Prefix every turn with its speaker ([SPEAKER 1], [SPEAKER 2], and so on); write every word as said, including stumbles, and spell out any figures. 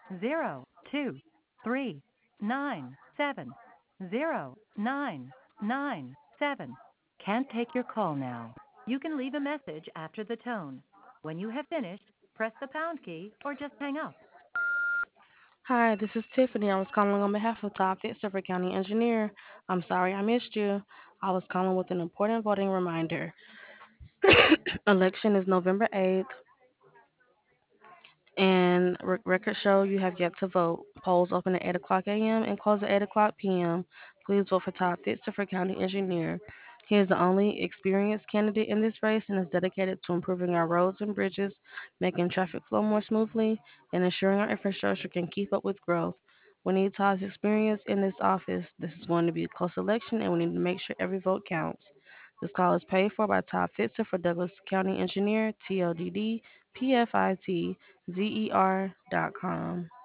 [SPEAKER 1] zero two three nine seven zero nine nine seven. Can't take your call now. You can leave a message after the tone. When you have finished, press the pound key or just hang up.
[SPEAKER 2] Hi, this is Tiffany. I was calling on behalf of Todd Fitzgerald County Engineer. I'm sorry I missed you. I was calling with an important voting reminder. Election is November eighth, and re- records show you have yet to vote. Polls open at eight o'clock a m and close at eight o'clock p m. Please vote for Todd Fitzgerald County Engineer. He is the only experienced candidate in this race and is dedicated to improving our roads and bridges, making traffic flow more smoothly, and ensuring our infrastructure can keep up with growth. We need Todd's experience in this office. This is going to be a close election, and we need to make sure every vote counts. This call is paid for by Todd Fitzer for Douglas County Engineer, T O D D P F I T Z E R dot com.